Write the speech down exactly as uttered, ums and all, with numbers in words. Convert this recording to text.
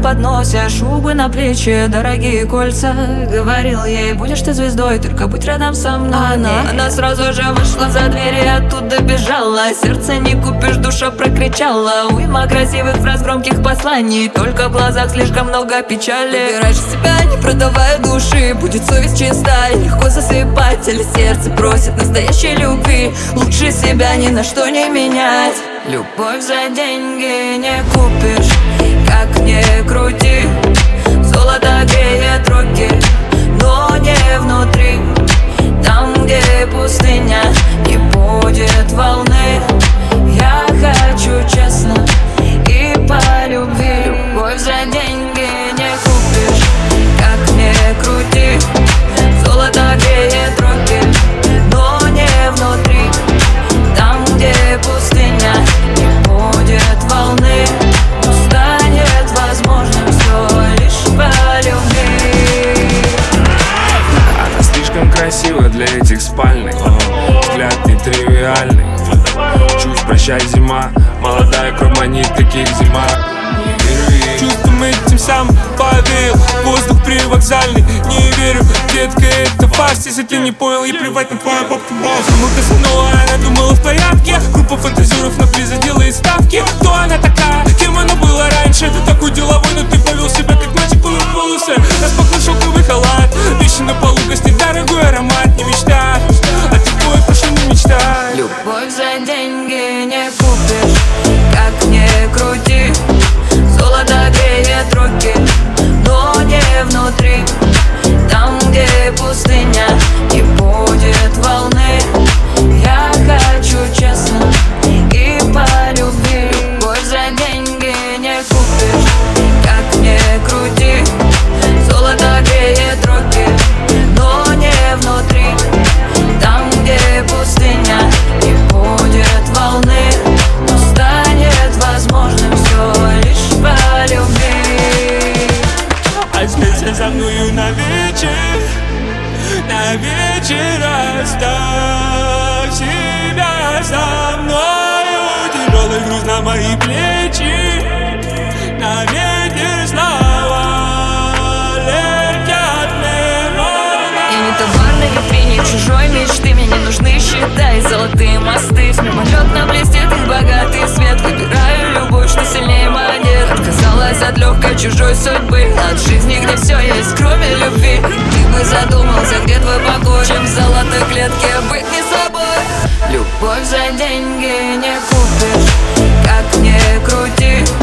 подносе, шубы на плечи, дорогие кольца. Говорил ей, будешь ты звездой, только будь рядом со мной. Она, она сразу же вышла за дверь и оттуда бежала. Сердце не купишь, душа прокричала. Уйма красивых фраз, громких посланий, только в глазах слишком много печали. Выбираешь себя, не продавая души, будет совесть чиста и легко засыпать. Или сердце просит настоящей любви, лучше себя ни на что не менять. Любовь за деньги не купишь, как ни крути. Золото греет руки, но не внутри. Там, где пустыня, не будет волны. Я хочу честно и по любви. Любовь за деньги не купишь, как ни крути. Золото греет руки, но не внутри. Там, где пустыня, не будет волны. Станет возможным все лишь по любви. Она слишком красива для этих спальных, взгляд нетривиальный. Чувств прощай, зима, молодая кровь манит, таких зима. Чувством этим сам поверил, воздух привокзальный. Не верю, детка, это фарс. Если ты не понял, и плевать на твою бабку бас. Мы Казанова, она думала в порядке. Группа фантазеров на приза делает ставки. Кто она такая, кем она была раньше? Такой деловой, но ты повел себя как мальчик, полы волосы. Распахнул шелковый халат, вещи на полу, гостей, дорогой аромат. Не мечта, а ты твой, прошу, не мечтай. Любовь за деньги не купишь, как ни крути. Золото греет руки, но не внутри. Там, где пустыня, не будет волны. Я хочу честно и по любви. Любовь за деньги не купишь, как ни крути. Золото греет руки, но не внутри. Там, где пустыня, не будет волны. Но станет возможным все лишь по любви. Останься со мною на вечер, на вечер оставь себя со мною. Тяжелый груз на мои плечи, на ветер слова летят мелодии. Я не товар на витрине чужой мечты, мне не нужны счета и золотые мосты. Мимолетно блестит их богатый свет. Выбираю любовь, что сильнее монет. Отказалась от легкой чужой судьбы, от жизни, где все есть, кроме любви. Ты бы задумался, где твой покой, чем в золотой клетке быть не собой. Любовь за деньги не купишь, как ни крути.